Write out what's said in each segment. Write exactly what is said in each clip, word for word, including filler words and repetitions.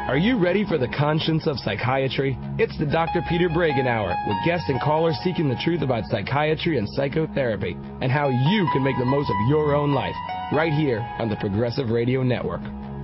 Are you ready for the conscience of psychiatry? It's the Doctor Peter Breggin Hour, with guests and callers seeking the truth about psychiatry and psychotherapy, and how you can make the most of your own life, right here on the Progressive Radio Network.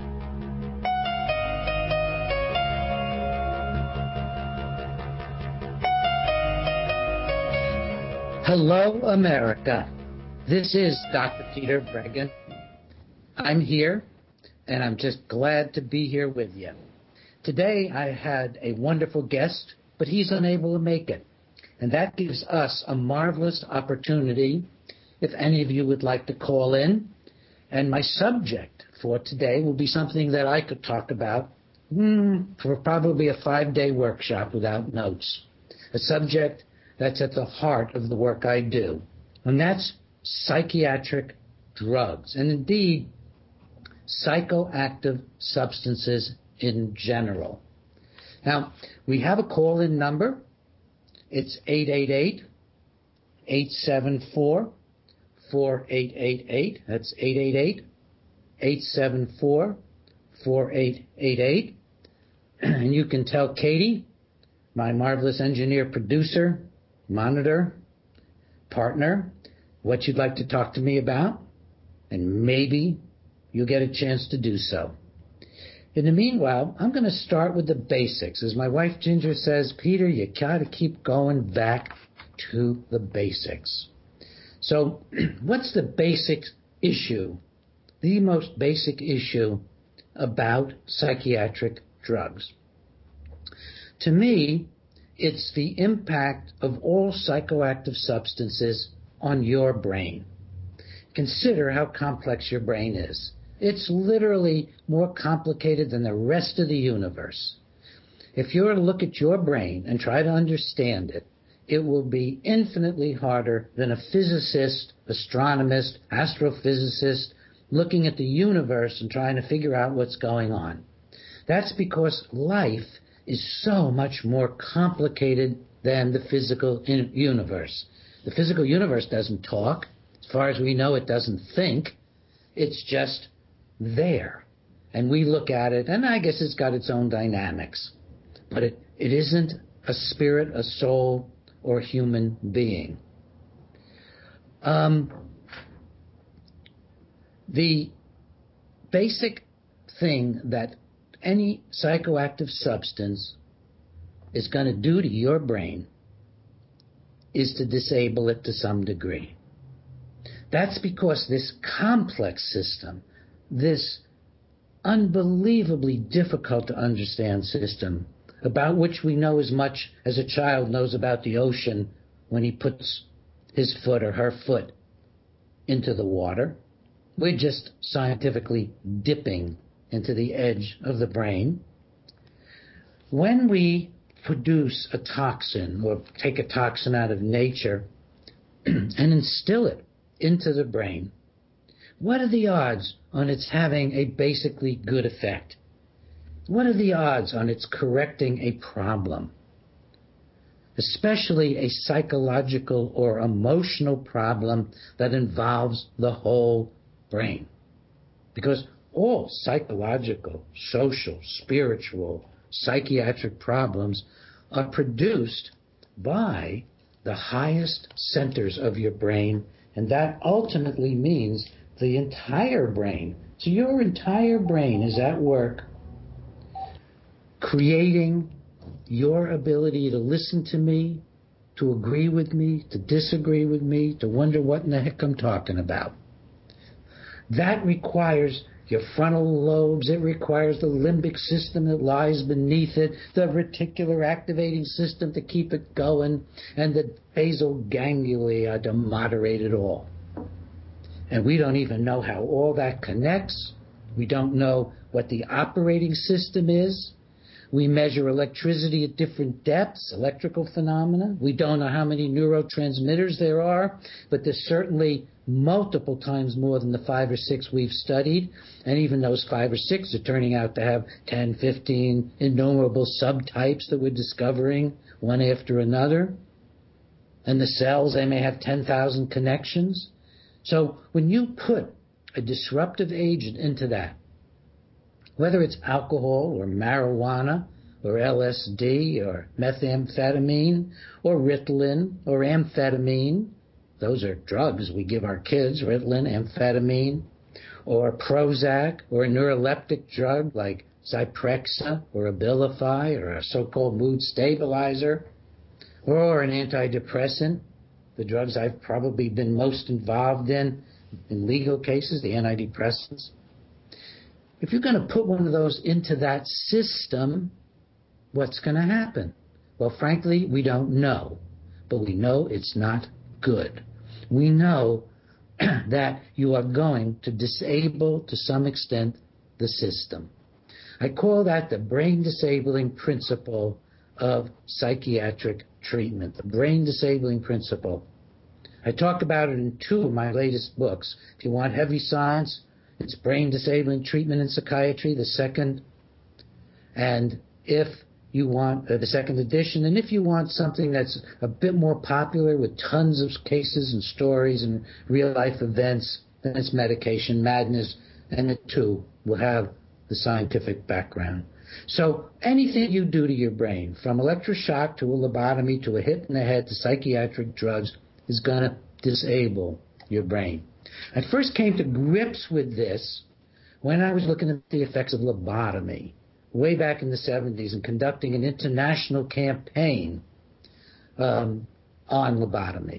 Hello, America. This is Doctor Peter Breggin. I'm here, and I'm just glad to be here with you. Today, I had a wonderful guest, but he's unable to make it. And that gives us a marvelous opportunity if any of you would like to call in. And my subject for today will be something that I could talk about hmm, for probably a five-day workshop without notes. A subject that's at the heart of the work I do, and that's psychiatric drugs, and indeed, psychoactive substances in general. Now, we have a call-in number. It's eight eight eight, eight seven four, four eight eight eight. That's eight eight eight, eight seven four, four eight eight eight. And you can tell Katie, my marvelous engineer, producer, monitor, partner, what you'd like to talk to me about, and maybe you'll get a chance to do so. In the meanwhile, I'm going to start with the basics. As my wife Ginger says, Peter, you got to keep going back to the basics. So what's the basic issue, the most basic issue about psychiatric drugs? To me, it's the impact of all psychoactive substances on your brain. Consider how complex your brain is. It's literally more complicated than the rest of the universe. If you were to look at your brain and try to understand it, it will be infinitely harder than a physicist, astronomist, astrophysicist looking at the universe and trying to figure out what's going on. That's because life is so much more complicated than the physical universe. The physical universe doesn't talk. As far as we know, it doesn't think. It's just there. And we look at it, and I guess it's got its own dynamics. But it, it isn't a spirit, a soul, or a human being. Um, the basic thing that any psychoactive substance is going to do to your brain is to disable it to some degree. That's because this complex system, this unbelievably difficult to understand system, about which we know as much as a child knows about the ocean when he puts his foot or her foot into the water. We're just scientifically dipping into the edge of the brain. When we produce a toxin or take a toxin out of nature and instill it into the brain, what are the odds on its having a basically good effect? What are the odds on its correcting a problem, especially a psychological or emotional problem that involves the whole brain? Because all psychological, social, spiritual, psychiatric problems are produced by the highest centers of your brain, and that ultimately means the entire brain. So your entire brain is at work creating your ability to listen to me, to agree with me, to disagree with me, to wonder what in the heck I'm talking about. That requires your frontal lobes, it requires the limbic system that lies beneath it, the reticular activating system to keep it going, and the basal ganglia to moderate it all. And we don't even know how all that connects. We don't know what the operating system is. We measure electricity at different depths, electrical phenomena. We don't know how many neurotransmitters there are, but there's certainly multiple times more than the five or six we've studied. And even those five or six are turning out to have ten, fifteen innumerable subtypes that we're discovering one after another. And the cells, they may have ten thousand connections. So when you put a disruptive agent into that, whether it's alcohol or marijuana or L S D or methamphetamine or Ritalin or amphetamine. Those are drugs we give our kids, Ritalin, amphetamine, or Prozac, or a neuroleptic drug like Zyprexa or Abilify, or a so-called mood stabilizer, or an antidepressant, the drugs I've probably been most involved in, in legal cases, the antidepressants. If you're going to put one of those into that system, what's going to happen? Well, frankly, we don't know, but we know it's not good. We know that you are going to disable, to some extent, the system. I call that the brain disabling principle of psychiatric treatment, the brain disabling principle. I talk about it in two of my latest books. If you want heavy science, it's Brain Disabling Treatment in Psychiatry, the second, and if you want uh, the second edition, and if you want something that's a bit more popular with tons of cases and stories and real-life events, then it's Medication Madness, and it too will have the scientific background. So anything you do to your brain, from electroshock to a lobotomy to a hit in the head to psychiatric drugs, is going to disable your brain. I first came to grips with this when I was looking at the effects of lobotomy way back in the seventies and conducting an international campaign um, on lobotomy.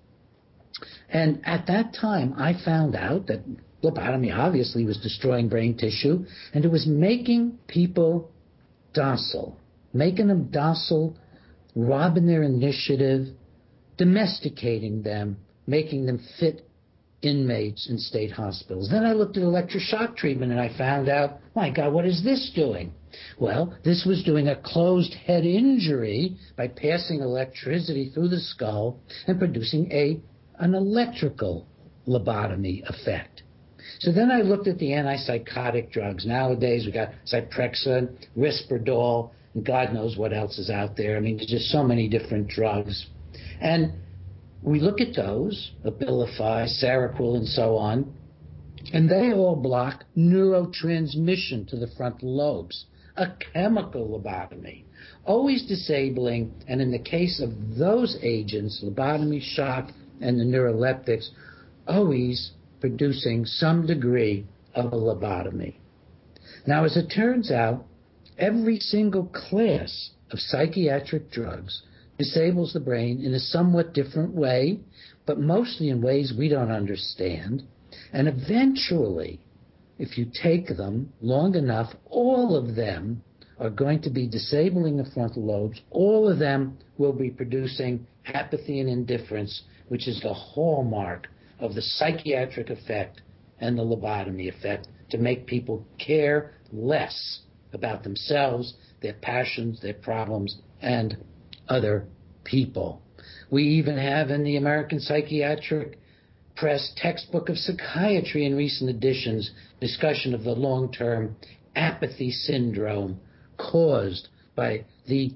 And at that time, I found out that lobotomy obviously was destroying brain tissue, and it was making people docile, making them docile, robbing their initiative, domesticating them, making them fit inmates in state hospitals. Then I looked at electroshock treatment and I found out, my God, what is this doing? Well, this was doing a closed head injury by passing electricity through the skull and producing a an electrical lobotomy effect. So then I looked at the antipsychotic drugs. Nowadays we got Zyprexa, Risperdal, and God knows what else is out there. I mean, there's just so many different drugs. And we look at those, Abilify, Seroquel, and so on, and they all block neurotransmission to the frontal lobes, a chemical lobotomy, always disabling, and in the case of those agents, lobotomy, shock, and the neuroleptics, always producing some degree of a lobotomy. Now, as it turns out, every single class of psychiatric drugs disables the brain in a somewhat different way, but mostly in ways we don't understand. And eventually, if you take them long enough, all of them are going to be disabling the frontal lobes. All of them will be producing apathy and indifference, which is the hallmark of the psychiatric effect and the lobotomy effect, to make people care less about themselves, their passions, their problems, and other people. We even have in the American Psychiatric Press textbook of psychiatry in recent editions discussion of the long-term apathy syndrome caused by the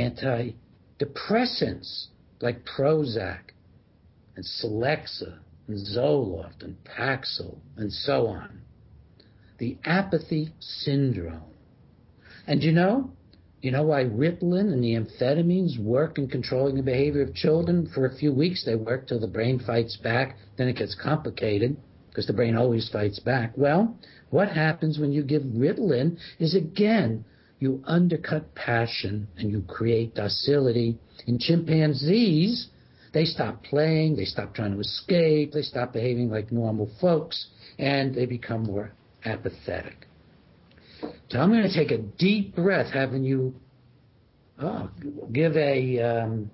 antidepressants like Prozac and Celexa and Zoloft and Paxil and so on. The apathy syndrome. And you know, you know why Ritalin and the amphetamines work in controlling the behavior of children? For a few weeks they work till the brain fights back. Then it gets complicated because the brain always fights back. Well, what happens when you give Ritalin is, again, you undercut passion and you create docility. In chimpanzees, they stop playing, they stop trying to escape, they stop behaving like normal folks, and they become more apathetic. So I'm going to take a deep breath, having you oh, give a um,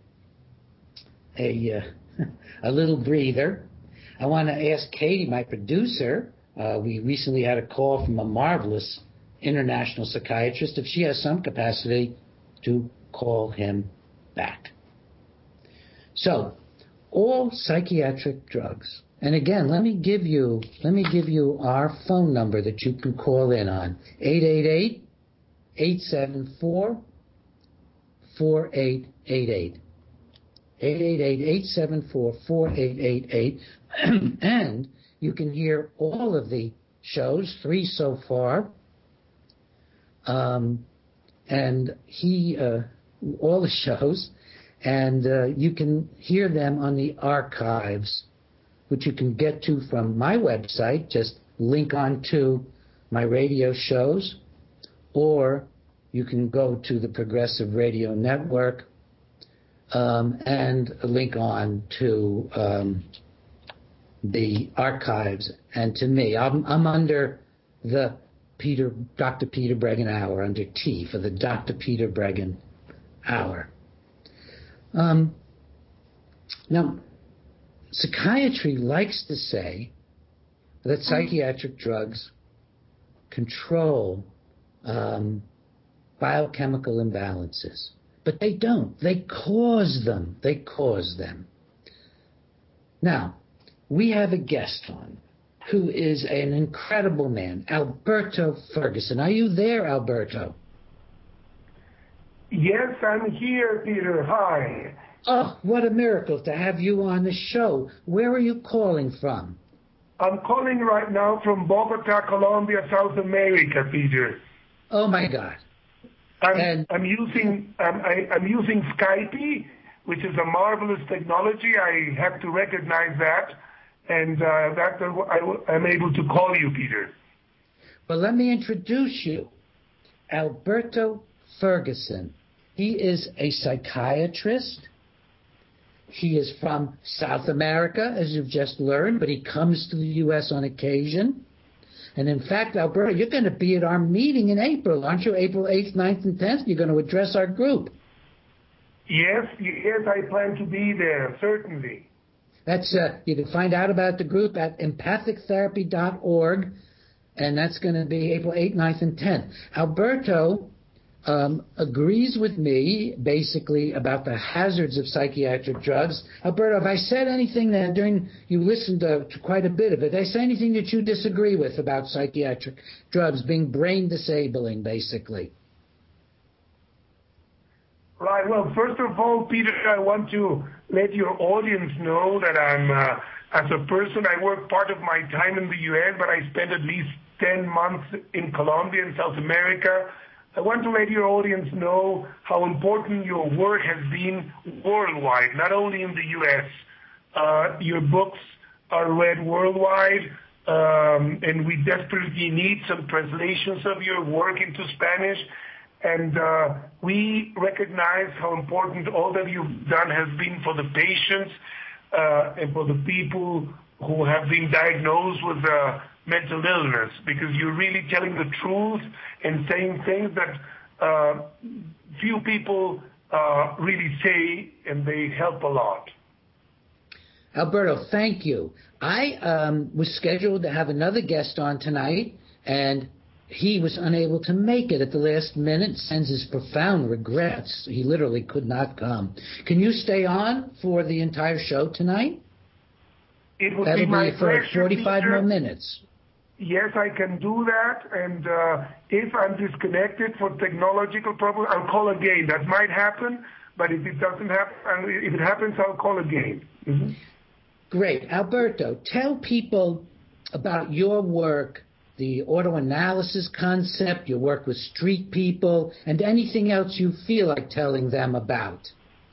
a uh, a little breather. I want to ask Katie, my producer. Uh, we recently had a call from a marvelous international psychiatrist, if she has some capacity to call him back. So, all psychiatric drugs. And again, let me give you let me give you our phone number that you can call in on. eight eight eight, eight seven four, four eight eight eight. eight eight eight, eight seven four, four eight eight eight. And you can hear all of the shows, three so far, um, and he uh, all the shows, and uh, you can hear them on the archives, which you can get to from my website. Just link on to my radio shows, or you can go to the Progressive Radio Network um, and link on to um, the archives and to me. I'm, I'm under the Peter, Doctor Peter Breggin Hour, under T for the Doctor Peter Breggin Hour. Um, now, psychiatry likes to say that psychiatric drugs control um, biochemical imbalances, but they don't. They cause them. They cause them. Now, we have a guest on who is an incredible man, Alberto Ferguson. Are you there, Alberto? Yes, I'm here, Peter. Hi. Oh, what a miracle to have you on the show. Where are you calling from? I'm calling right now from Bogota, Colombia, South America, Peter. Oh my God! I'm, and, I'm using I'm, I, I'm using Skype, which is a marvelous technology. I have to recognize that, and uh, that I, I'm able to call you, Peter. Well, let me introduce you, Alberto Ferguson. He is a psychiatrist. He is from South America, as you've just learned, but he comes to the U S on occasion. And in fact, Alberto, you're going to be at our meeting in April, aren't you? April eighth, ninth, and tenth. You're going to address our group. Yes, yes, I plan to be there, certainly. That's uh, you can find out about the group at empathic therapy dot org, and that's going to be April eighth, ninth, and tenth. Alberto Um, agrees with me basically about the hazards of psychiatric drugs. Alberto, have I said anything that during you listened to, to quite a bit of it? Did I say anything that you disagree with about psychiatric drugs being brain disabling, basically? Right. Well, first of all, Peter, I want to let your audience know that I'm, uh, as a person, I work part of my time in the U S, but I spend at least ten months in Colombia and South America. I want to let your audience know how important your work has been worldwide, not only in the U S. Uh, your books are read worldwide, um, and we desperately need some translations of your work into Spanish. And uh, we recognize how important all that you've done has been for the patients uh, and for the people who have been diagnosed with uh, mental illness, because you're really telling the truth and saying things that uh, few people uh, really say, and they help a lot. Alberto, thank you. I um, was scheduled to have another guest on tonight, and he was unable to make it at the last minute, sends his profound regrets. He literally could not come. Can you stay on for the entire show tonight? It would That'll be my be for pleasure, forty-five Peter. more minutes. Yes, I can do that, and uh, if I'm disconnected for technological problems, I'll call again. That might happen, but if it doesn't happen, if it happens, I'll call again. Mm-hmm. Great. Alberto, tell people about your work, the autoanalysis concept, your work with street people, and anything else you feel like telling them about.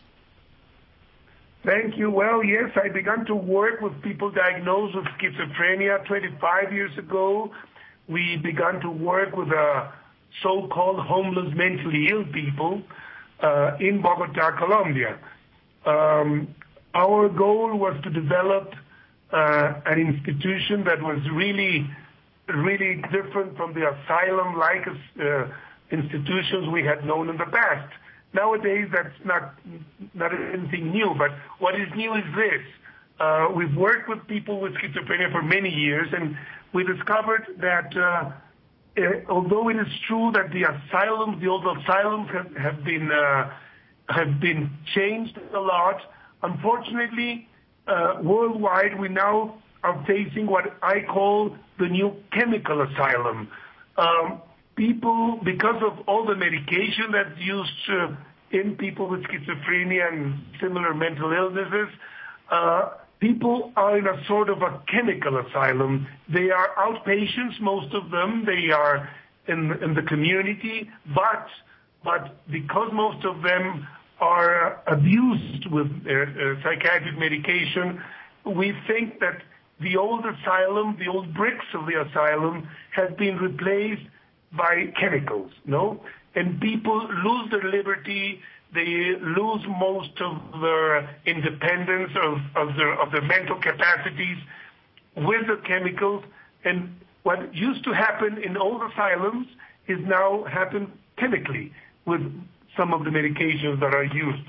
Thank you. Well, yes, I began to work with people diagnosed with schizophrenia twenty-five years ago. We began to work with uh, so-called homeless mentally ill people uh, in Bogota, Colombia. Um, our goal was to develop uh, an institution that was really, really different from the asylum-like uh, institutions we had known in the past. Nowadays, that's not not anything new, but what is new is this. Uh, we've worked with people with schizophrenia for many years, and we discovered that uh, uh, although it is true that the asylums, the old asylums have, have been uh, have been changed a lot, unfortunately, uh, worldwide we now are facing what I call the new chemical asylum. Um, People, because of all the medication that's used uh, in people with schizophrenia and similar mental illnesses, uh, people are in a sort of a chemical asylum. They are outpatients, most of them. They are in, in the community, but but because most of them are abused with uh, uh, psychiatric medication, we think that the old asylum, the old bricks of the asylum, have been replaced by chemicals, no? And people lose their liberty, they lose most of their independence, of, of, their, of their mental capacities with the chemicals. And what used to happen in old asylums is now happen chemically with some of the medications that are used.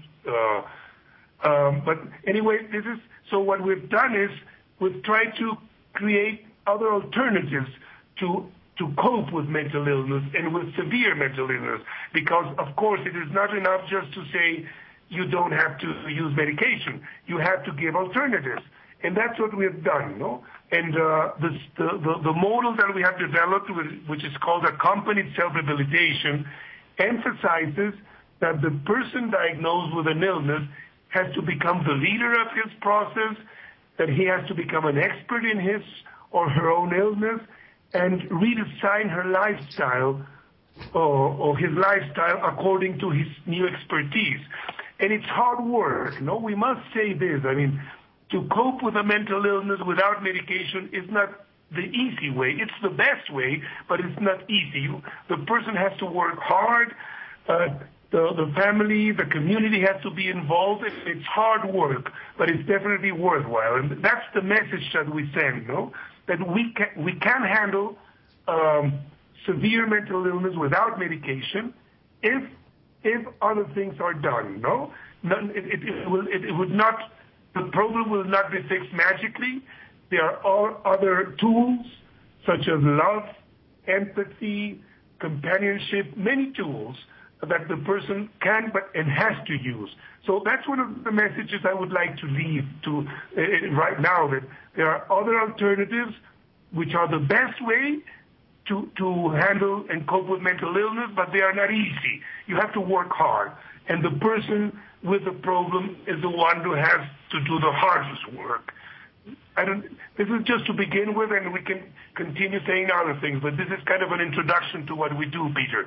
Uh, um, but anyway, this is, so what we've done is we've tried to create other alternatives to to cope with mental illness and with severe mental illness, because of course it is not enough just to say you don't have to use medication. You have to give alternatives, and that's what we have done, no? And uh, this, the, the the model that we have developed, which is called accompanied self-rehabilitation, emphasizes that the person diagnosed with an illness has to become the leader of his process, that he has to become an expert in his or her own illness, and redesign her lifestyle or, or his lifestyle according to his new expertise. And it's hard work, no? We must say this. I mean, to cope with a mental illness without medication is not the easy way. It's the best way, but it's not easy. You, the person has to work hard. Uh, the, the family, the community has to be involved. It, it's hard work, but it's definitely worthwhile. And that's the message that we send, no? That we can, we can handle um, severe mental illness without medication if if other things are done. No, None, it, it, it will it, it would not. The problem will not be fixed magically. There are all other tools such as love, empathy, companionship, many tools that the person can but and has to use. So that's one of the messages I would like to leave to uh, right now, that there are other alternatives which are the best way to, to handle and cope with mental illness, but they are not easy. You have to work hard. And the person with the problem is the one who has to do the hardest work. I don't, this is just to begin with, and we can continue saying other things, but this is kind of an introduction to what we do, Peter.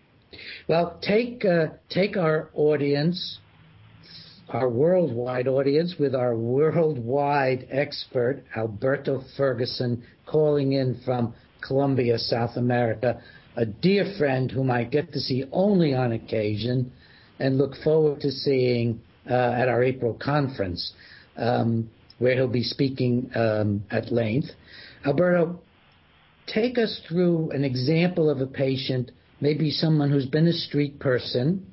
Well, take uh, take our audience, our worldwide audience, with our worldwide expert, Alberto Ferguson, calling in from Colombia, South America, a dear friend whom I get to see only on occasion and look forward to seeing uh, at our April conference, um, where he'll be speaking um, at length. Alberto, take us through an example of a patient, maybe someone who's been a street person,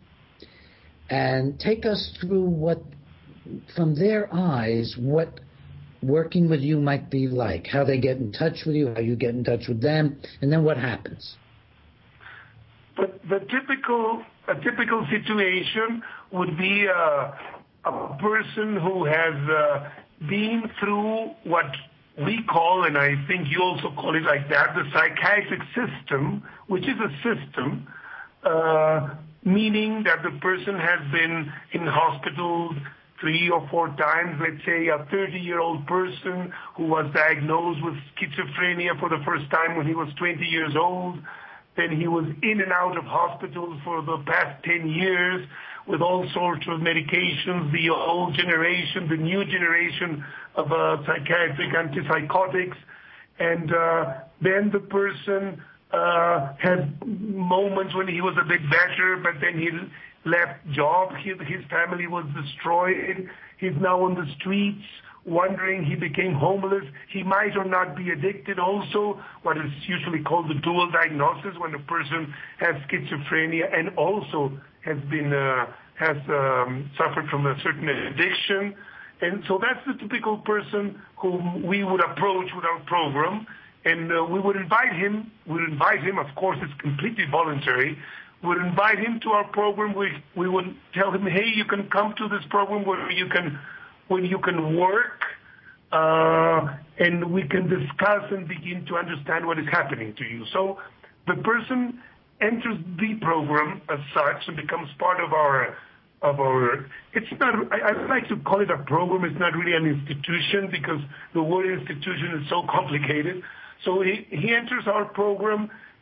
and take us through what, from their eyes, what working with you might be like, how they get in touch with you, how you get in touch with them, and then what happens. But the typical, a typical situation would be a, a person who has uh, been through what we call, and I think you also call it like that, the psychiatric system, which is a system, uh, meaning that the person has been in hospital three or four times. Let's say a thirty-year-old person who was diagnosed with schizophrenia for the first time when he was twenty years old. Then he was in and out of hospitals for the past ten years with all sorts of medications, the old generation, the new generation of uh, psychiatric antipsychotics. And uh, then the person uh, had moments when he was a bit better, but then he left job. His, his family was destroyed. He's now on the streets wondering. He became homeless. He might or not be addicted also, what is usually called the dual diagnosis, when a person has schizophrenia and also has been uh, has um, suffered from a certain addiction. And so that's the typical person whom we would approach with our program, and uh, we would invite him, we would invite him, of course it's completely voluntary, we would invite him to our program. We, we would tell him, hey, you can come to this program where you can, where you can work, uh, and we can discuss and begin to understand what is happening to you. So the person enters the program as such and becomes part of our of our, it's not, I, I like to call it a program. It's not really an institution because the word institution is so complicated. So he, he enters our program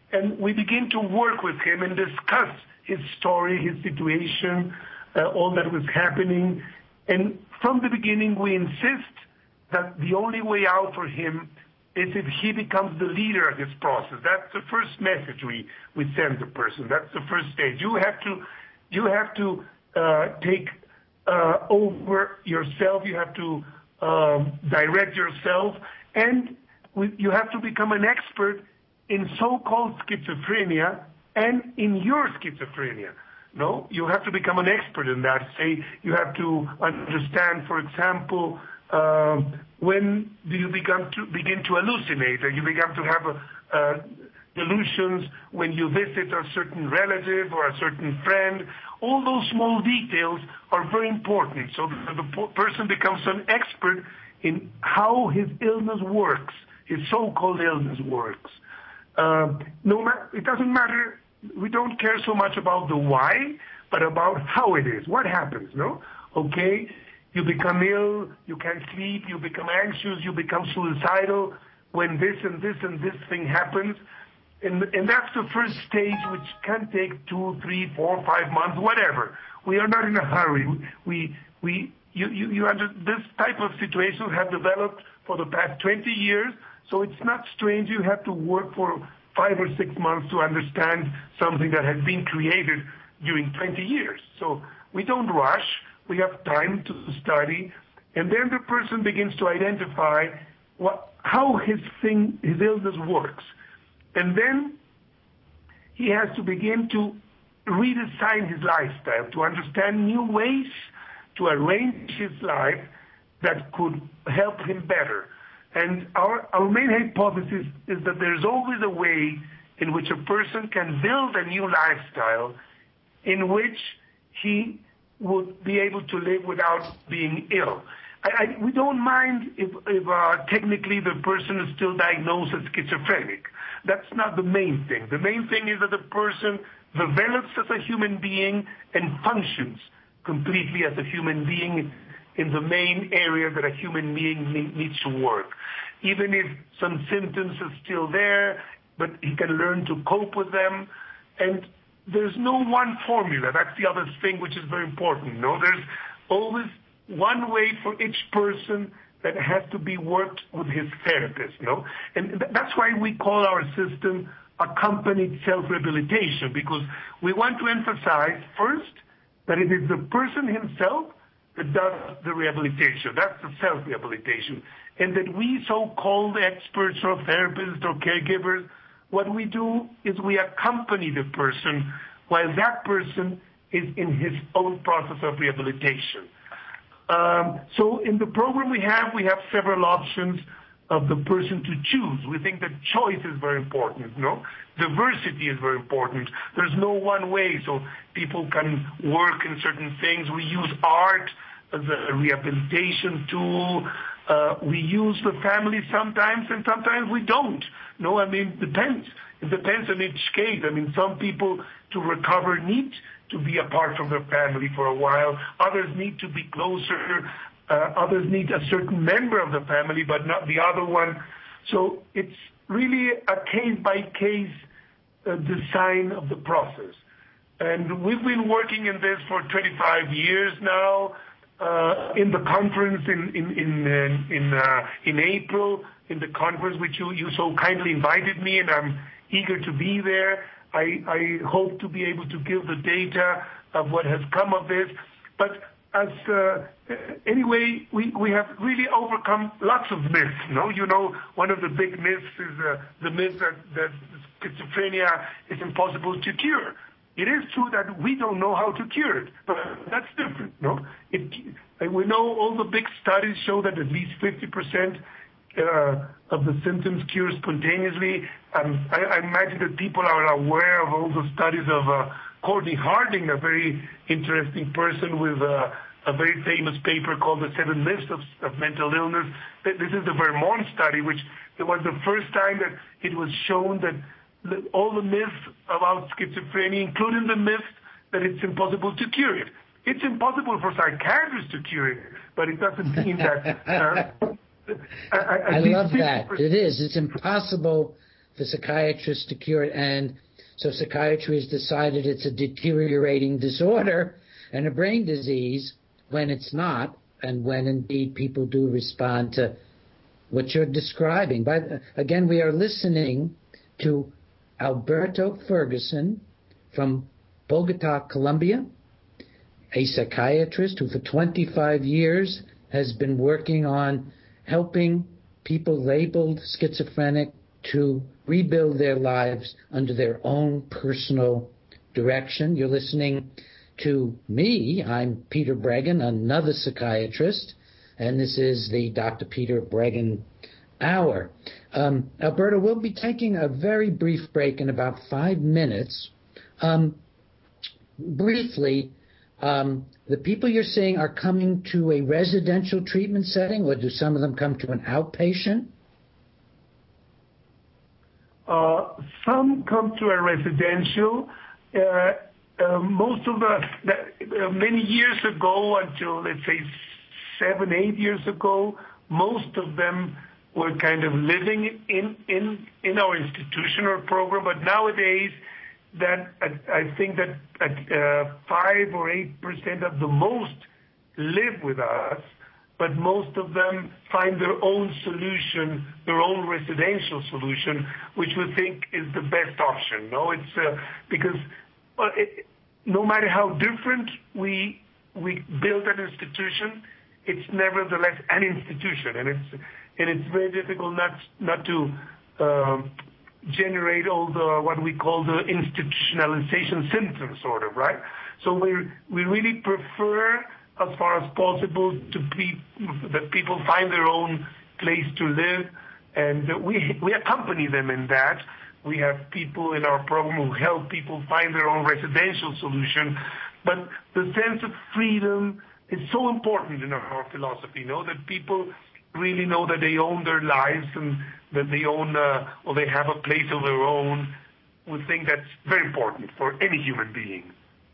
and we begin to work with him and discuss his story, his situation, uh, all that was happening. And from the beginning, we insist that the only way out for him is if he becomes the leader of this process. That's the first message we, we send the person. That's the first stage. You have to, you have to uh, take uh, over yourself. You have to um, direct yourself, and we, you have to become an expert in so-called schizophrenia and in your schizophrenia. No, you have to become an expert in that. Say you have to understand, for example, uh, when do you begin to begin to hallucinate? Or you begin to have a, uh, delusions when you visit a certain relative or a certain friend. All those small details are very important. So the, the person becomes an expert in how his illness works, his so-called illness works. Uh, no, it doesn't matter. We don't care so much about the why, but about how it is. What happens, no? Okay, you become ill, you can't sleep, you become anxious, you become suicidal when this and this and this thing happens. And, and that's the first stage, which can take two, three, four, five months, whatever. We are not in a hurry. We, we, you, you, you under, this type of situations have developed for the past twenty years, so it's not strange you have to work for five or six months to understand something that has been created during twenty years. So we don't rush. We have time to study. And then the person begins to identify what, how his thing, his illness works. And then he has to begin to redesign his lifestyle, to understand new ways to arrange his life that could help him better. And our, our main hypothesis is that there's always a way in which a person can build a new lifestyle in which he would be able to live without being ill. I, I, we don't mind if, if uh, technically the person is still diagnosed as schizophrenic. That's not the main thing. The main thing is that the person develops as a human being and functions completely as a human being in the main area that a human being need, needs to work. Even if some symptoms are still there, but he can learn to cope with them. And there's no one formula. That's the other thing which is very important. No, there's always one way for each person that has to be worked with his therapist. No, and th- that's why we call our system accompanied self-rehabilitation, because we want to emphasize first that it is the person himself that does the rehabilitation. That's the self-rehabilitation. And that we so-called experts or therapists or caregivers, what we do is we accompany the person while that person is in his own process of rehabilitation. Um, so in the program we have, we have several options of the person to choose. We think that choice is very important, no? Diversity is very important. There's no one way, so people can work in certain things. We use art as a rehabilitation tool. Uh, we use the family sometimes, and sometimes we don't. No, I mean, it depends. It depends on each case. I mean, some people to recover need to be apart from their family for a while. Others need to be closer. Uh, others need a certain member of the family, but not the other one. So it's really a case-by-case uh, design of the process. And we've been working in this for twenty-five years now. Uh, in the conference in in in uh, in, uh, in April, in the conference which you, you so kindly invited me, and I'm eager to be there. I, I hope to be able to give the data of what has come of this. But as uh, anyway, we, we have really overcome lots of myths. No, you know, one of the big myths is uh, the myth that, that schizophrenia is impossible to cure. It is true that we don't know how to cure it, but that's different, no? It, we know all the big studies show that at least fifty percent uh, of the symptoms cure spontaneously. Um, I, I imagine that people are aware of all the studies of uh, Courtney Harding, a very interesting person with uh, a very famous paper called The Seven Myths of, of Mental Illness. This is the Vermont study, which it was the first time that it was shown that all the myths about schizophrenia, including the myth that it's impossible to cure it. It's impossible for psychiatrists to cure it, but it doesn't mean that... Uh, I, I love that. It is. It's impossible for psychiatrists to cure it. And so psychiatry has decided it's a deteriorating disorder and a brain disease when it's not, and when indeed people do respond to what you're describing. But again, we are listening to Alberto Ferguson from Bogota, Colombia, a psychiatrist who for twenty-five years has been working on helping people labeled schizophrenic to rebuild their lives under their own personal direction. You're listening to me. I'm Peter Breggin, another psychiatrist, and this is the Doctor Peter Breggin Hour. Um, Alberto, we'll be taking a very brief break in about five minutes. Um, briefly, um, the people you're seeing are coming to a residential treatment setting, or do some of them come to an outpatient? Uh, some come to a residential. Uh, uh, most of the, the uh, many years ago, until let's say seven, eight years ago, most of them were kind of living in in in our institution or program. But nowadays, that uh, I think that uh, five or eight percent of the most live with us. But most of them find their own solution, their own residential solution, which we think is the best option. No, it's uh, because uh, it, no matter how different we we build an institution, it's nevertheless an institution, and it's and it's very difficult not not to uh, generate all the what we call the institutionalization symptoms, sort of, right? So we we really prefer, as far as possible, to be that people find their own place to live, and we we accompany them in that. We have people in our program who help people find their own residential solution, but the sense of freedom is so important in our philosophy, you know, that people really know that they own their lives and that they own uh, or they have a place of their own. We think that's very important for any human being.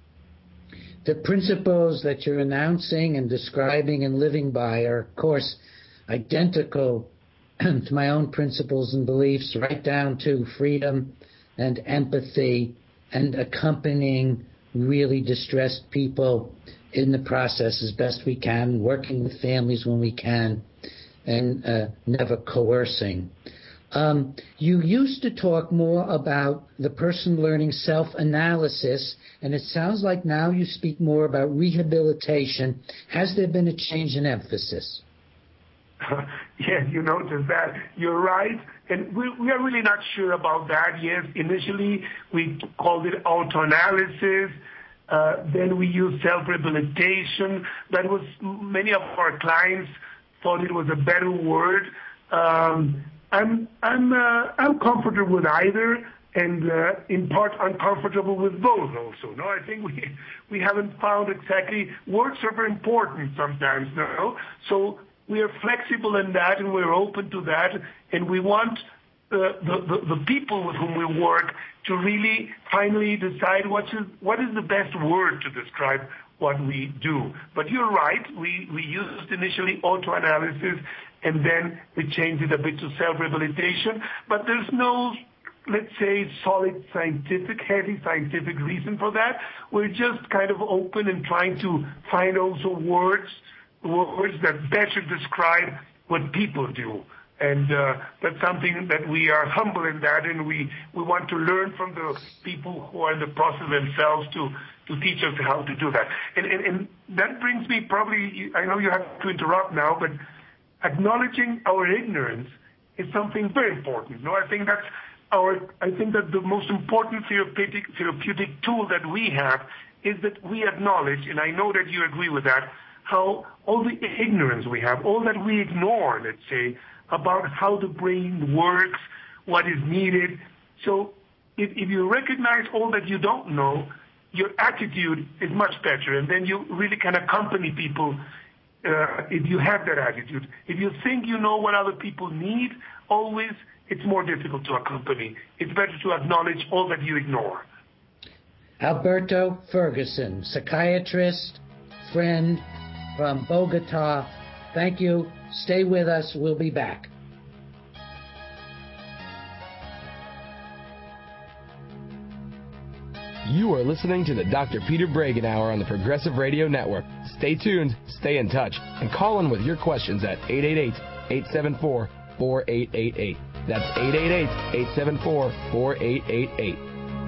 The principles that you're announcing and describing and living by are, of course, identical to my own principles and beliefs, right down to freedom and empathy and accompanying really distressed people in the process as best we can, working with families when we can, and uh, never coercing. Um, you used to talk more about the person learning self-analysis, and it sounds like now you speak more about rehabilitation. Has there been a change in emphasis? Yes, you noticed that. You're right. And we, we are really not sure about that. Yes, initially we called it autoanalysis. Uh, then we used self-rehabilitation. That was, many of our clients thought it was a better word. Um, I'm I'm uh, I'm comfortable with either, and uh, in part uncomfortable with both also. No, I think we we haven't found exactly. Words are very important sometimes. No, so we are flexible in that, and we're open to that, and we want uh, the, the the people with whom we work to really finally decide what is what is the best word to describe what we do. But you're right. We we used initially autoanalysis, and then we changed it a bit to self-rehabilitation. But there's no, let's say, solid scientific, heavy scientific reason for that. We're just kind of open and trying to find also words, words that better describe what people do. And uh, that's something that we are humble in that, and we, we want to learn from the people who are in the process themselves to, to teach us how to do that. And, and, and that brings me probably, I know you have to interrupt now, but acknowledging our ignorance is something very important. No, I think that's our, I think that the most important therapeutic, therapeutic tool that we have is that we acknowledge, and I know that you agree with that, how all the ignorance we have, all that we ignore, let's say, about how the brain works, what is needed. So if, if you recognize all that you don't know, your attitude is much better, and then you really can accompany people uh, if you have that attitude. If you think you know what other people need, always it's more difficult to accompany. It's better to acknowledge all that you ignore. Alberto Ferguson, psychiatrist, friend from Bogota. Thank you. Stay with us. We'll be back. You are listening to the Doctor Peter Bregan Hour on the Progressive Radio Network. Stay tuned, stay in touch, and call in with your questions at eight eight eight, eight seven four, four eight eight eight. That's eight eight eight, eight seven four, four eight eight eight.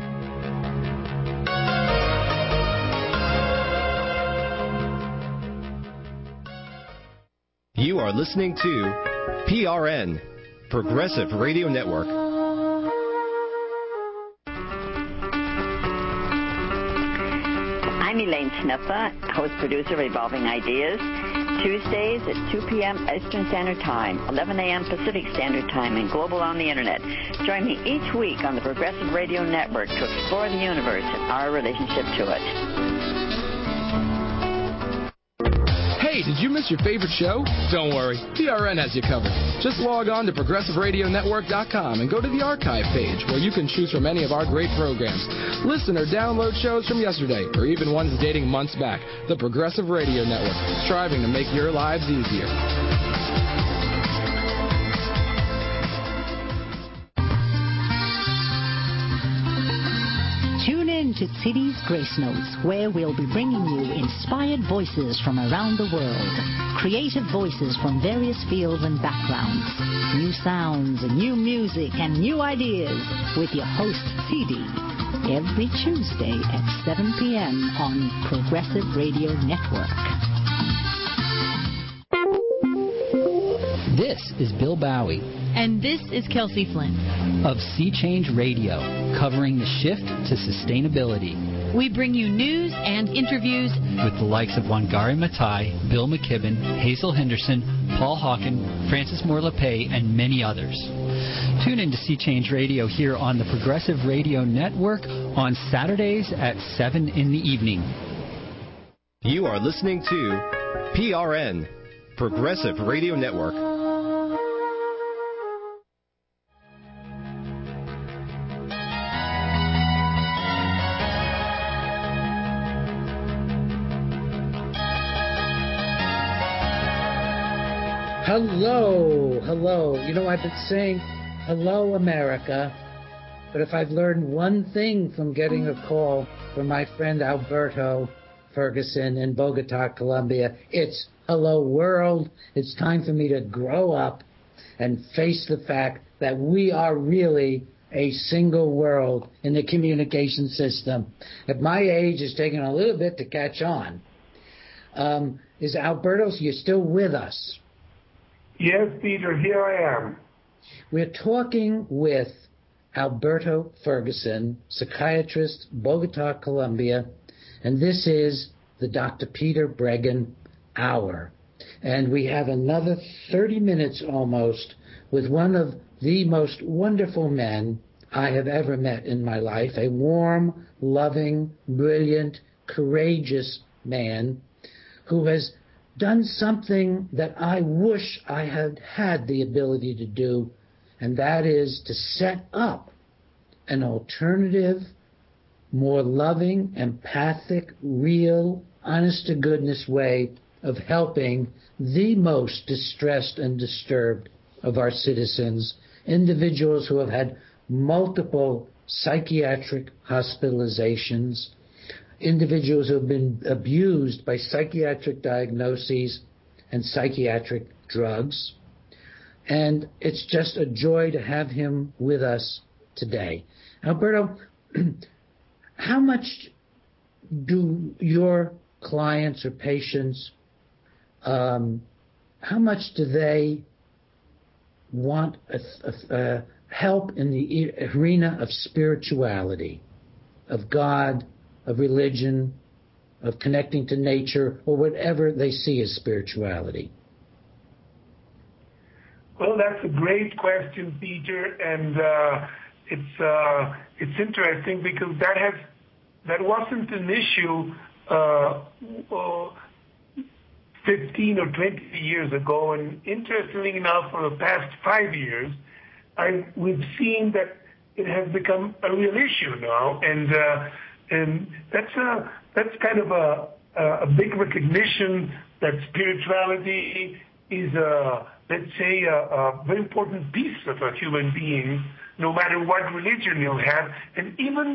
You are listening to P R N, Progressive Radio Network. I'm Elaine Sniffa, host producer of Evolving Ideas. Tuesdays at two p.m. Eastern Standard Time, eleven a.m. Pacific Standard Time, and global on the Internet. Join me each week on the Progressive Radio Network to explore the universe and our relationship to it. Hey, did you miss your favorite show? Don't worry, P R N has you covered. Just log on to progressive radio network dot com and go to the archive page where you can choose from any of our great programs. Listen or download shows from yesterday or even ones dating months back. The Progressive Radio Network, striving to make your lives easier. Tune in to Tzidi's Grace Notes, where we'll be bringing you inspired voices from around the world. Creative voices from various fields and backgrounds. New sounds, new music, and new ideas with your host, Tzidi. Every Tuesday at seven p.m. on Progressive Radio Network. This is Bill Bowie. And this is Kelsey Flynn. Of Sea Change Radio, covering the shift to sustainability. We bring you news and interviews with the likes of Wangari Maathai, Bill McKibben, Hazel Henderson, Paul Hawken, Francis Moore LePay, and many others. Tune in to Sea Change Radio here on the Progressive Radio Network on Saturdays at seven in the evening. You are listening to P R N, Progressive Radio Network. Hello, hello. You know, I've been saying hello, America, but if I've learned one thing from getting a call from my friend Alberto Ferguson in Bogota, Colombia, it's hello, world. It's time for me to grow up and face the fact that we are really a single world in the communication system. At my age, it's taken a little bit to catch on. Um, is Alberto, you're still with us? Yes, Peter, here I am. We're talking with Alberto Ferguson, psychiatrist, Bogota, Colombia, and this is the Doctor Peter Bregan Hour. And we have another thirty minutes almost with one of the most wonderful men I have ever met in my life, a warm, loving, brilliant, courageous man who has done something that I wish I had had the ability to do, and that is to set up an alternative, more loving, empathic, real, honest-to-goodness way of helping the most distressed and disturbed of our citizens, individuals who have had multiple psychiatric hospitalizations, individuals who have been abused by psychiatric diagnoses and psychiatric drugs. And it's just a joy to have him with us today. Alberto, how much do your clients or patients, um, how much do they want a, a, a help in the arena of spirituality, of God, of religion, of connecting to nature, or whatever they see as spirituality? Well, that's a great question, Peter, and uh, it's uh, it's interesting because that has that wasn't an issue uh, uh, fifteen or twenty years ago, and interestingly enough, for the past five years, I we've seen that it has become a real issue now, and. Uh, And that's a that's kind of a a big recognition that spirituality is a, let's say, a, a very important piece of a human being, no matter what religion you have, and even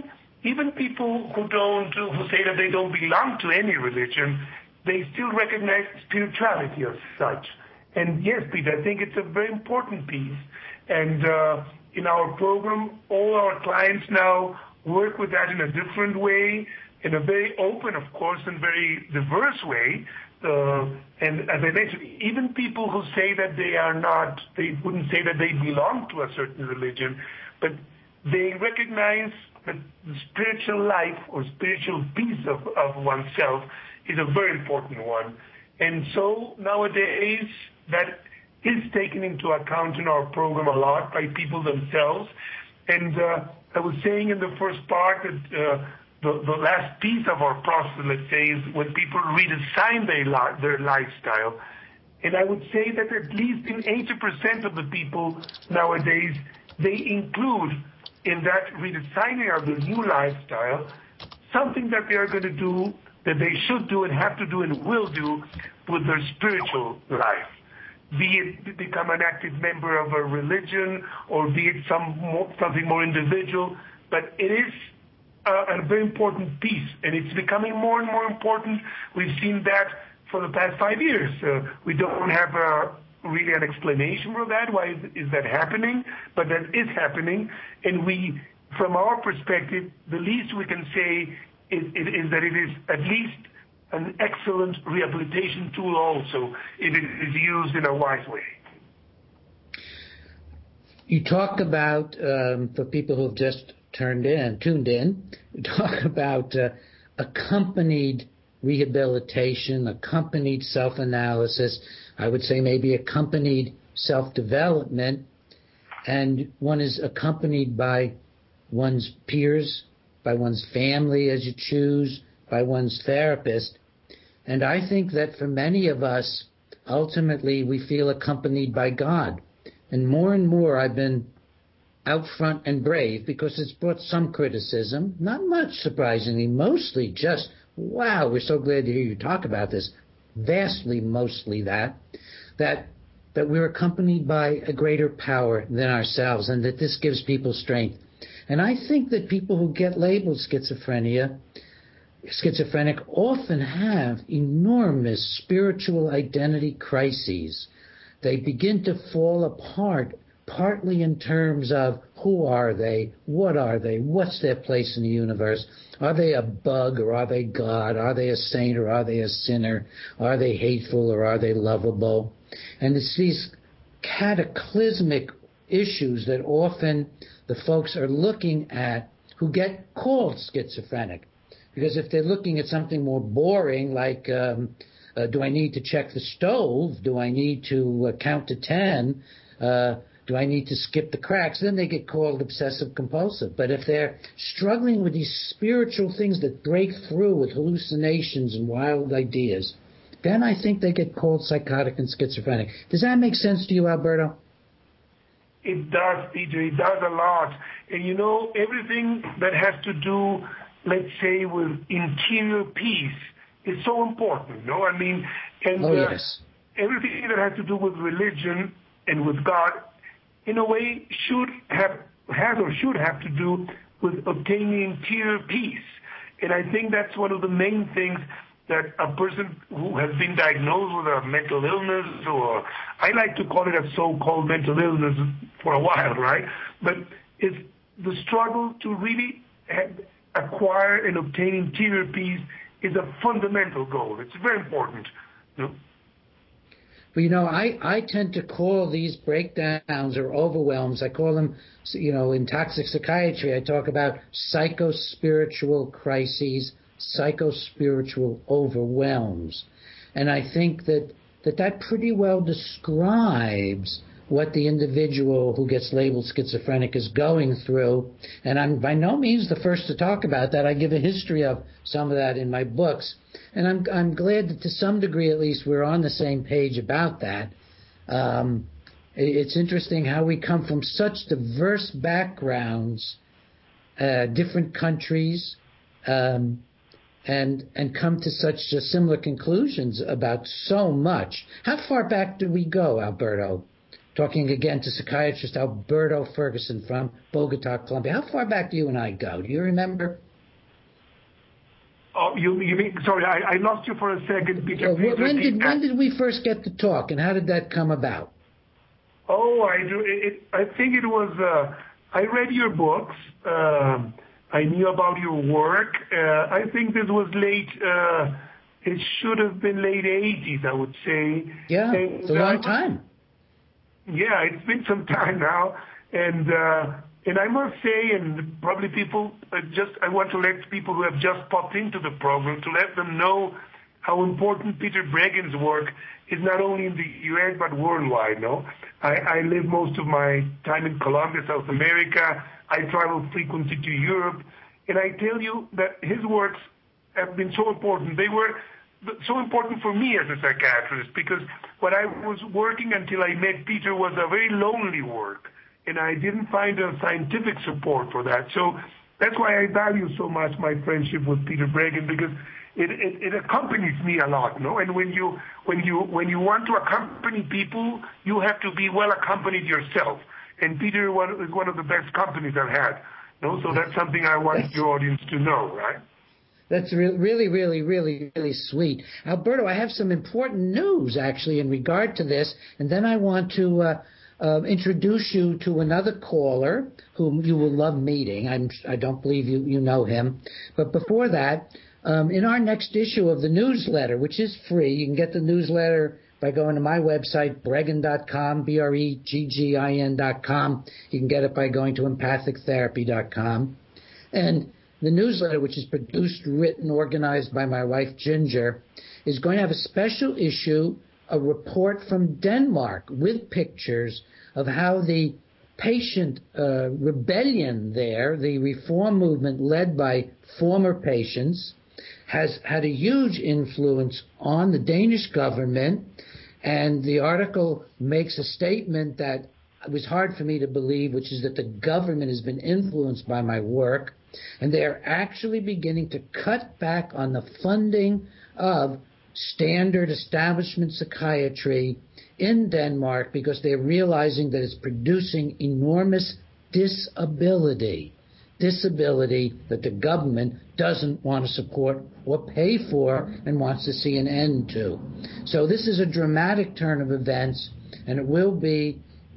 even people who don't, who say that they don't belong to any religion, they still recognize spirituality as such. And yes, Peter, I think it's a very important piece. And uh, in our program, all our clients now work with that in a different way, in a very open, of course, and very diverse way. Uh, and as I mentioned, even people who say that they are not, they wouldn't say that they belong to a certain religion, but they recognize that the spiritual life or spiritual piece of, of oneself is a very important one. And so nowadays, that is taken into account in our program a lot by people themselves. And uh, I was saying in the first part that uh, the, the last piece of our process, let's say, is when people redesign their, li- their lifestyle. And I would say that at least in eighty percent of the people nowadays, they include in that redesigning of the new lifestyle something that they are going to do, that they should do and have to do and will do with their spiritual life. Be it become an active member of a religion or be it some more, something more individual, but it is uh, a very important piece, and it's becoming more and more important. We've seen that for the past five years. Uh, we don't have a really an explanation for that. Why is, is that happening? But that is happening, and we, from our perspective, the least we can say is, is that it is at least an excellent rehabilitation tool also if it is used in a wise way. You talk about, um, for people who have just turned in, tuned in, you talk about uh, accompanied rehabilitation, accompanied self-analysis, I would say maybe accompanied self-development, and one is accompanied by one's peers, by one's family as you choose, by one's therapist. And I think that for many of us, ultimately we feel accompanied by God. And more and more I've been out front and brave because it's brought some criticism, not much surprisingly, mostly just, wow, we're so glad to hear you talk about this, vastly mostly that, that that we're accompanied by a greater power than ourselves and that this gives people strength. And I think that people who get labeled schizophrenia, schizophrenic often have enormous spiritual identity crises. They begin to fall apart, partly in terms of who are they, what are they, what's their place in the universe, are they a bug or are they God, are they a saint or are they a sinner, are they hateful or are they lovable? And it's these cataclysmic issues that often the folks are looking at who get called schizophrenic. Because if they're looking at something more boring, like um, uh, do I need to check the stove? Do I need to uh, count to ten? Uh, do I need to skip the cracks? Then they get called obsessive compulsive. But if they're struggling with these spiritual things that break through with hallucinations and wild ideas, then I think they get called psychotic and schizophrenic. Does that make sense to you, Alberto? It does, Peter. It does a lot. And you know, everything that has to do, let's say, with interior peace is so important, no? I mean, and oh, uh, yes. everything that has to do with religion and with God, in a way, should have, has or should have to do with obtaining interior peace. And I think that's one of the main things that a person who has been diagnosed with a mental illness, or I like to call it a so-called mental illness for a while, right? But it's the struggle to really have, acquire and obtain interior peace is a fundamental goal. It's very important. You know? Well, you know, I, I tend to call these breakdowns or overwhelms, I call them, you know, in toxic psychiatry, I talk about psychospiritual crises, psychospiritual overwhelms. And I think that, that that pretty well describes what the individual who gets labeled schizophrenic is going through. And I'm by no means the first to talk about that. I give a history of some of that in my books. And I'm I'm glad that to some degree at least we're on the same page about that. Um, it's interesting how we come from such diverse backgrounds, uh, different countries, um, and and come to such uh, similar conclusions about so much. How far back do we go, Alberto? Talking again to psychiatrist Alberto Ferguson from Bogota, Colombia. How far back do you and I go? Do you remember? Oh, you, you mean, sorry, I, I lost you for a second, Peter. Uh, when did that. when did we first get to talk, and how did that come about? Oh, I do. It, I think it was. Uh, I read your books. Um, I knew about your work. Uh, I think this was late. Uh, it should have been late eighties, I would say. Yeah, and, it's a long uh, time. Yeah, it's been some time now, and uh, and I must say, and probably people uh, just I want to let people who have just popped into the program to let them know how important Peter Bregin's work is, not only in the U S but worldwide. No, I, I live most of my time in Colombia, South America. I travel frequently to Europe, and I tell you that his works have been so important. They were so important for me as a psychiatrist, because what I was working until I met Peter was a very lonely work, and I didn't find a scientific support for that. So that's why I value so much my friendship with Peter Breggin, because it, it, it accompanies me a lot, no? And when you when you when you want to accompany people, you have to be well accompanied yourself. And Peter is one of the best companies I've had, no? So that's something I want your audience to know, right? That's re- really, really, really, really sweet. Alberto, I have some important news, actually, in regard to this, and then I want to uh, uh, introduce you to another caller whom you will love meeting. I'm, I don't believe you, you know him. But before that, um, in our next issue of the newsletter, which is free, you can get the newsletter by going to my website, breggin dot com, B R E G G I N dot com. You can get it by going to empathic therapy dot com. And the newsletter, which is produced, written, organized by my wife, Ginger, is going to have a special issue, a report from Denmark with pictures of how the patient uh, rebellion there, the reform movement led by former patients, has had a huge influence on the Danish government. And the article makes a statement that it was hard for me to believe, which is that the government has been influenced by my work. And they are actually beginning to cut back on the funding of standard establishment psychiatry in Denmark, because they're realizing that it's producing enormous disability, disability that the government doesn't want to support or pay for and wants to see an end to. So this is a dramatic turn of events, and it will be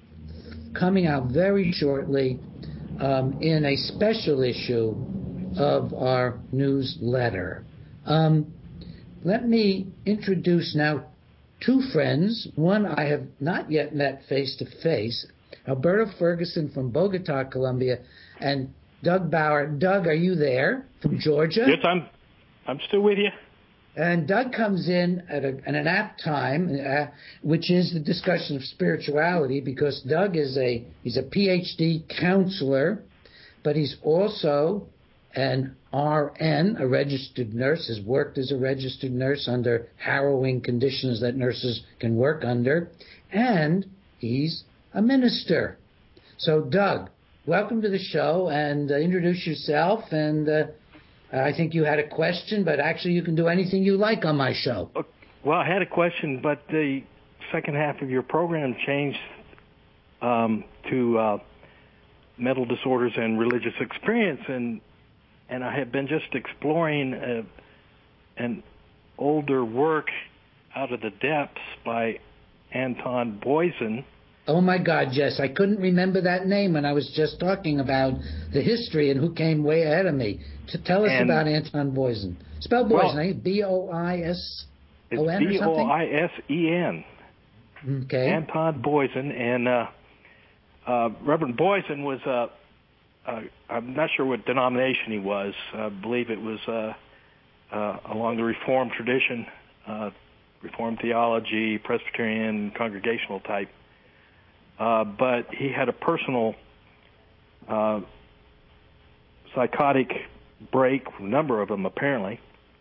coming out very shortly Um, in a special issue of our newsletter. Um, let me introduce now two friends. One I have not yet met face-to-face, Alberto Ferguson from Bogota, Colombia, and Doug Bauer. Doug, are you there from Georgia? Yes, I'm I'm still with you. And Doug comes in at, a, at an apt time, uh, which is the discussion of spirituality, because Doug is a he's a P H D counselor, but he's also an R N, a registered nurse, has worked as a registered nurse under harrowing conditions that nurses can work under, and he's a minister. So, Doug, welcome to the show, and uh, introduce yourself, and uh, I think you had a question, but actually you can do anything you like on my show. Well, I had a question, but the second half of your program changed um, to uh, mental disorders and religious experience, and and I have been just exploring uh, an older work, Out of the Depths, by Anton Boysen. Oh, my God, yes. I couldn't remember that name when I was just talking about the history and who came way ahead of me. To tell us and about Anton Boysen. Spell Boysen, well, B O I S O N or something? B O I S E N. Okay. Anton Boysen. And uh, uh, Reverend Boysen was, uh, uh, I'm not sure what denomination he was. I believe it was uh, uh, along the Reformed tradition, uh, Reformed theology, Presbyterian, congregational type. Uh, but he had a personal uh, psychotic break, a number of them apparently,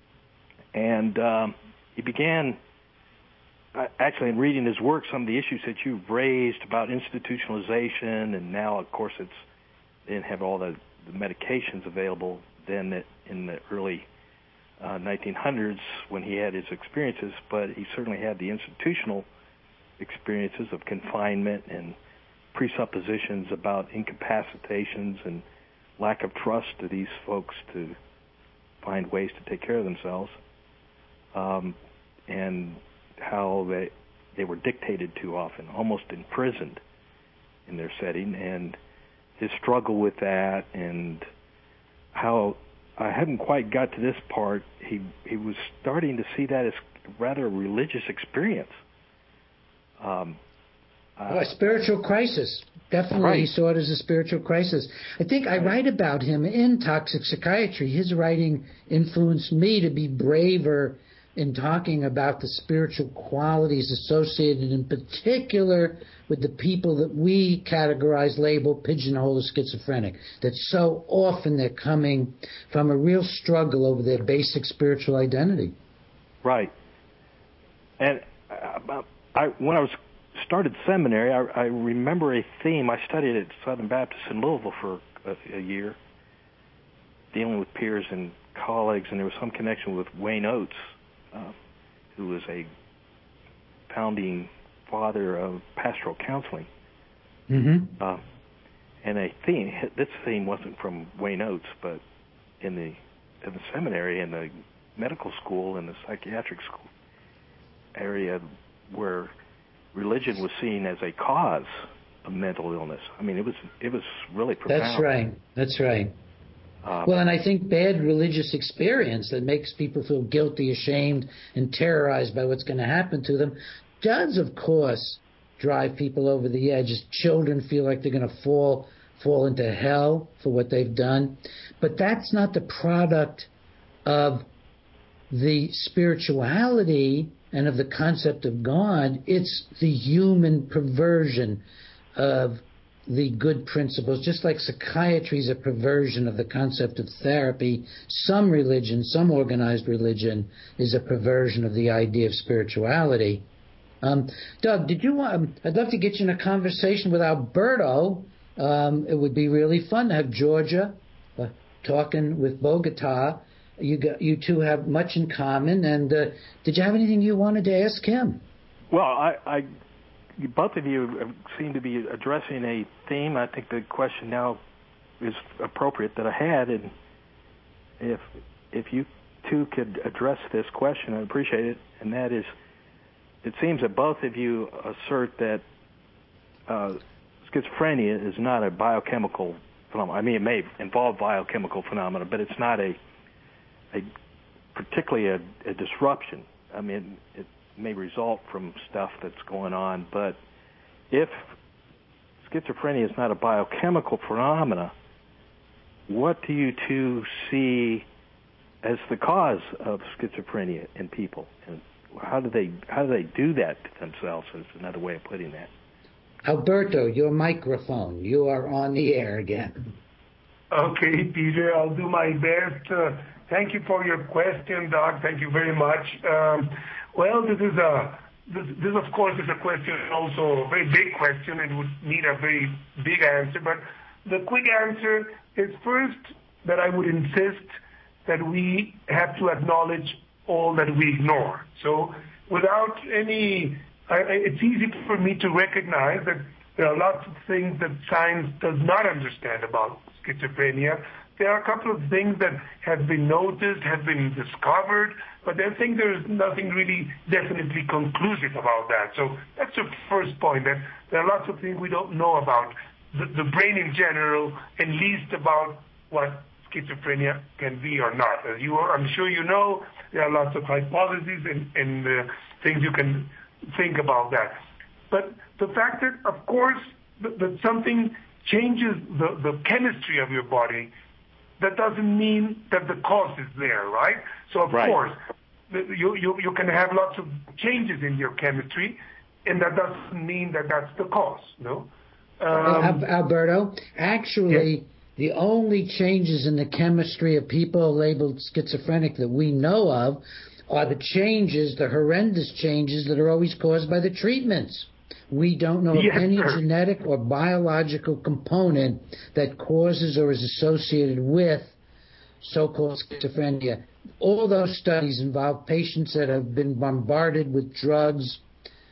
and um, he began, uh, actually in reading his work, some of the issues that you've raised about institutionalization, and now of course it's, they didn't have all the, the medications available then that in the early uh, nineteen hundreds when he had his experiences, but he certainly had the institutional experiences of confinement and presuppositions about incapacitations and lack of trust to these folks to find ways to take care of themselves, um, and how they they were dictated to often, almost imprisoned in their setting, and his struggle with that, and how I hadn't quite got to this part. He he was starting to see that as rather a religious experience. Um, uh, oh, a spiritual crisis. Definitely, right. He saw it as a spiritual crisis. I think I write about him in Toxic Psychiatry. His writing influenced me to be braver in talking about the spiritual qualities associated in particular with the people that we categorize, label, pigeonhole as schizophrenic. That so often they're coming from a real struggle over their basic spiritual identity. Right. And uh, I, when I was started seminary, I, I remember a theme. I studied at Southern Baptist in Louisville for a, a year, dealing with peers and colleagues, and there was some connection with Wayne Oates, uh, who was a founding father of pastoral counseling. Mm-hmm. Uh, and a theme, this theme wasn't from Wayne Oates, but in the in the seminary, in the medical school, in the psychiatric school area, where religion was seen as a cause of mental illness. I mean, it was it was really profound. That's right. That's right. Uh, well, and I think bad religious experience that makes people feel guilty, ashamed, and terrorized by what's going to happen to them does, of course, drive people over the edge. As children feel like they're going to fall fall into hell for what they've done. But that's not the product of the spirituality and of the concept of God. It's the human perversion of the good principles. Just like psychiatry is a perversion of the concept of therapy, some religion, some organized religion, is a perversion of the idea of spirituality. Um, Doug, did you want? Um, I'd love to get you in a conversation with Alberto. Um, it would be really fun to have Georgia uh, talking with Bogota. You got, you two have much in common. And uh, did you have anything you wanted to ask him? Well, I, I, both of you seem to be addressing a theme. I think the question now is appropriate that I had, and if if you two could address this question, I'd appreciate it. And that is, it seems that both of you assert that uh, schizophrenia is not a biochemical phenomenon. I mean, it may involve biochemical phenomena, but it's not a A, particularly a, a disruption. I mean, it may result from stuff that's going on, but if schizophrenia is not a biochemical phenomena, what do you two see as the cause of schizophrenia in people, and how do they how do they do that to themselves? Is another way of putting that. Alberto, your microphone. You are on the air again. Okay, Peter, I'll do my best. Uh, thank you for your question, Doc. Thank you very much. Um, well, this is a this, this, of course, is a question, also a very big question, and would need a very big answer. But the quick answer is first that I would insist that we have to acknowledge all that we ignore. So, without any, I, it's easy for me to recognize that there are lots of things that science does not understand about schizophrenia. There are a couple of things that have been noticed, have been discovered, but I think there is nothing really definitely conclusive about that. So that's the first point, that there are lots of things we don't know about the, the brain in general, and least about what schizophrenia can be or not. As you are, I'm sure you know, there are lots of hypotheses and, and uh, things you can think about that. But the fact that, of course, that, that something changes the, the chemistry of your body, that doesn't mean that the cause is there, right? So, of right. course, you, you, you can have lots of changes in your chemistry, and that doesn't mean that that's the cause, no? Um, Alberto, actually, yes. The only changes in the chemistry of people labeled schizophrenic that we know of are the changes, the horrendous changes that are always caused by the treatments. We don't know yes, of any sir. genetic or biological component that causes or is associated with so-called schizophrenia. All those studies involve patients that have been bombarded with drugs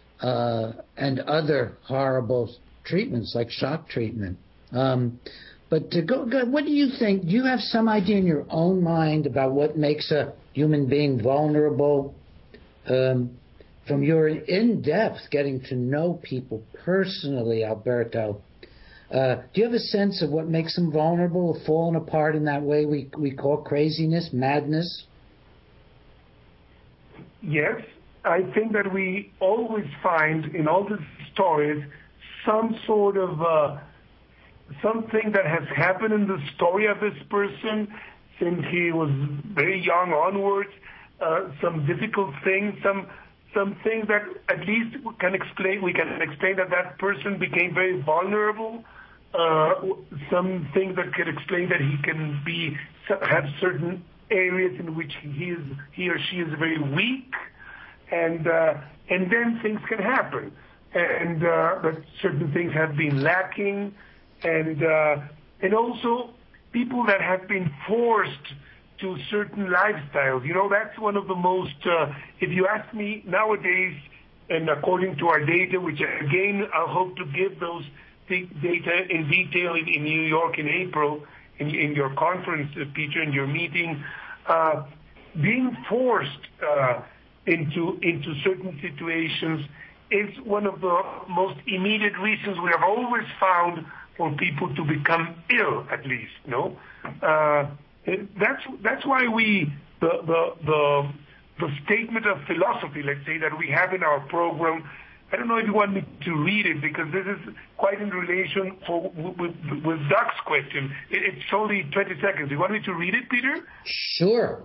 uh, and other horrible treatments like shock treatment. Um, But to go, go, what do you think? Do you have some idea in your own mind about what makes a human being vulnerable? Um, from your in-depth getting to know people personally, Alberto, uh, do you have a sense of what makes them vulnerable, falling apart in that way we we call craziness, madness? Yes, I think that we always find in all these stories some sort of uh, something that has happened in the story of this person since he was very young onwards, uh, some difficult things, some some things that at least we can explain. We can explain that that person became very vulnerable. Uh, some things that can explain that he can be have certain areas in which he is he or she is very weak, and uh, and then things can happen, and uh, that certain things have been lacking. And uh, and also people that have been forced to certain lifestyles. You know, that's one of the most, uh, if you ask me nowadays, and according to our data, which again I hope to give those data in detail in, in New York in April, in, in your conference, uh, Peter, in your meeting, uh, being forced uh, into into certain situations is one of the most immediate reasons we have always found for people to become ill, at least, no? Uh, that's that's why we the the the the statement of philosophy, let's say, that we have in our program. I don't know if you want me to read it because this is quite in relation for with, with Doug's question. It, it's only twenty seconds. Do you want me to read it, Peter? Sure.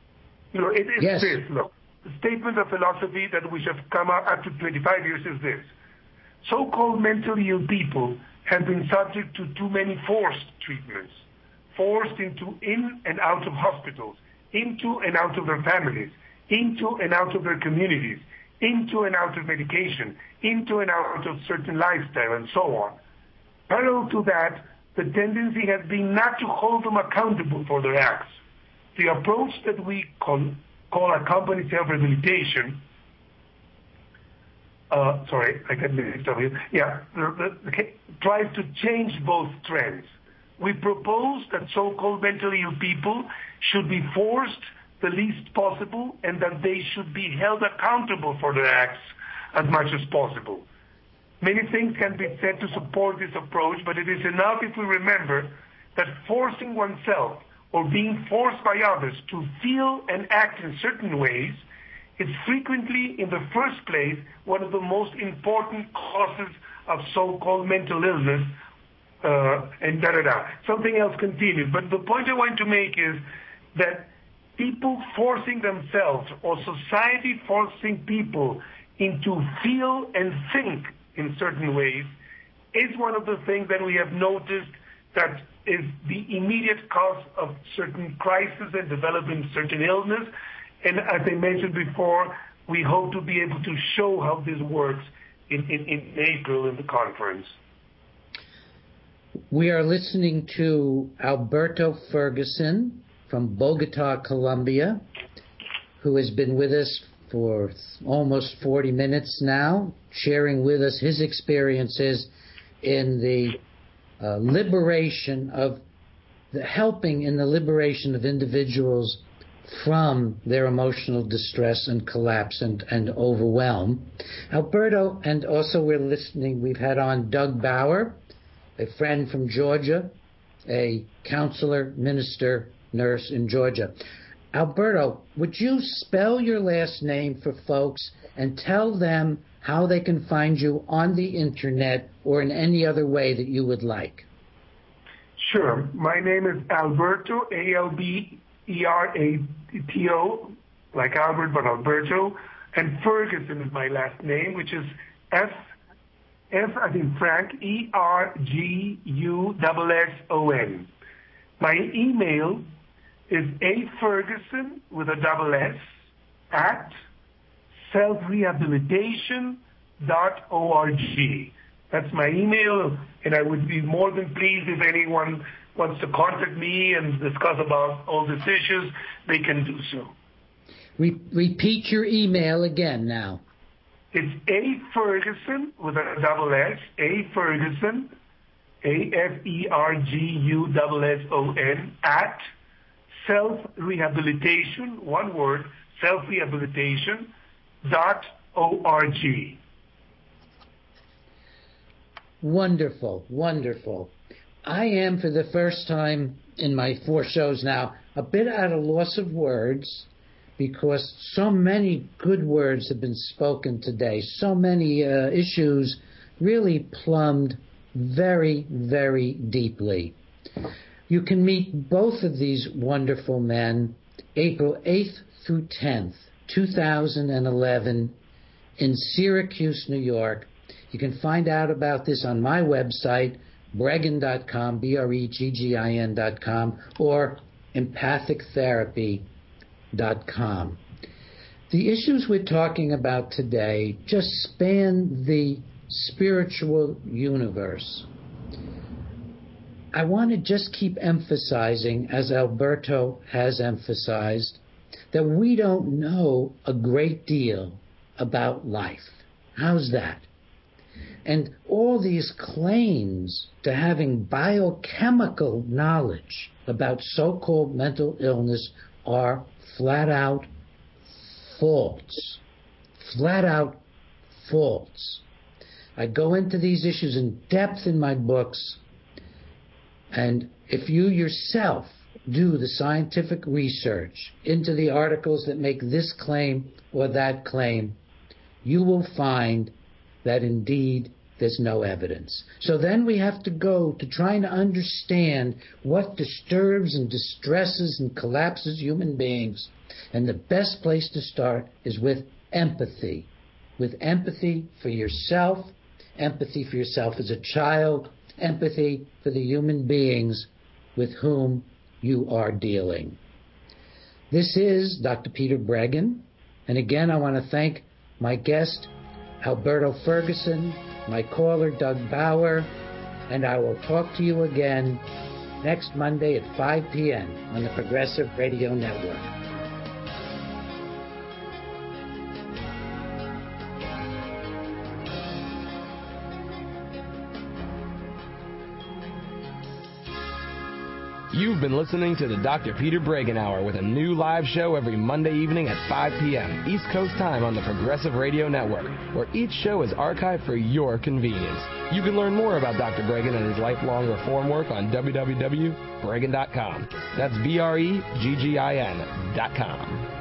You know, it is yes. this. Look, the statement of philosophy that we have come out after twenty-five years is this: so-called mentally ill people have been subject to too many forced treatments, forced into in and out of hospitals, into and out of their families, into and out of their communities, into and out of medication, into and out of certain lifestyle, and so on. Parallel to that, the tendency has been not to hold them accountable for their acts. The approach that we call, call accompanied self-rehabilitation Uh, sorry, I got mixed up here. Yeah, the, the, the, tries to change both trends. We propose that so-called mentally ill people should be forced the least possible and that they should be held accountable for their acts as much as possible. Many things can be said to support this approach, but it is enough if we remember that forcing oneself or being forced by others to feel and act in certain ways is frequently, in the first place, one of the most important causes of so-called mental illness, uh, and da-da-da. Something else continues. But the point I want to make is that people forcing themselves, or society forcing people into feel and think in certain ways, is one of the things that we have noticed that is the immediate cause of certain crises and developing certain illness. And as I mentioned before, we hope to be able to show how this works in, in, in April in the conference. We are listening to Alberto Ferguson from Bogota, Colombia, who has been with us for almost forty minutes now, sharing with us his experiences in the uh, liberation of, the helping in the liberation of individuals from their emotional distress and collapse and, and overwhelm. Alberto, and also we're listening, we've had on Doug Bauer, a friend from Georgia, a counselor, minister, nurse in Georgia. Alberto, would you spell your last name for folks and tell them how they can find you on the internet or in any other way that you would like? Sure. My name is Alberto, A L B E R A T O, like Albert, but Alberto. And Ferguson is my last name, which is F, F as in Frank, E R G U S S O N. My email is A Ferguson with a double S at self rehabilitation dot org. That's my email, and I would be more than pleased if anyone wants to contact me and discuss about all these issues, they can do so. Re- repeat your email again now. It's A Ferguson with a double S, A Ferguson A F E R G U S S O N, at self-rehabilitation, one word, self-rehabilitation dot O R G. Wonderful, wonderful. I am, for the first time in my four shows now, a bit at a loss of words because so many good words have been spoken today. So many uh, issues really plumbed very, very deeply. You can meet both of these wonderful men April eighth through tenth, two thousand eleven in Syracuse, New York. You can find out about this on my website, Breggin dot com, B R E G G I N dot com, or empathic therapy dot com. The issues we're talking about today just span the spiritual universe. I want to just keep emphasizing, as Alberto has emphasized, that we don't know a great deal about life. How's that? And all these claims to having biochemical knowledge about so-called mental illness are flat out false. Flat out false. I go into these issues in depth in my books, and if you yourself do the scientific research into the articles that make this claim or that claim, you will find that indeed there's no evidence. So then we have to go to trying to understand what disturbs and distresses and collapses human beings. And the best place to start is with empathy. With empathy for yourself, empathy for yourself as a child, empathy for the human beings with whom you are dealing. This is Doctor Peter Breggin. And again, I want to thank my guest, Alberto Ferguson, my caller, Doug Bauer, and I will talk to you again next Monday at five p.m. on the Progressive Radio Network. You've been listening to the Doctor Peter Breggin Hour with a new live show every Monday evening at five p.m. East Coast time on the Progressive Radio Network, where each show is archived for your convenience. You can learn more about Doctor Breggin and his lifelong reform work on w w w dot breggin dot com. That's B R E G G I N dot com.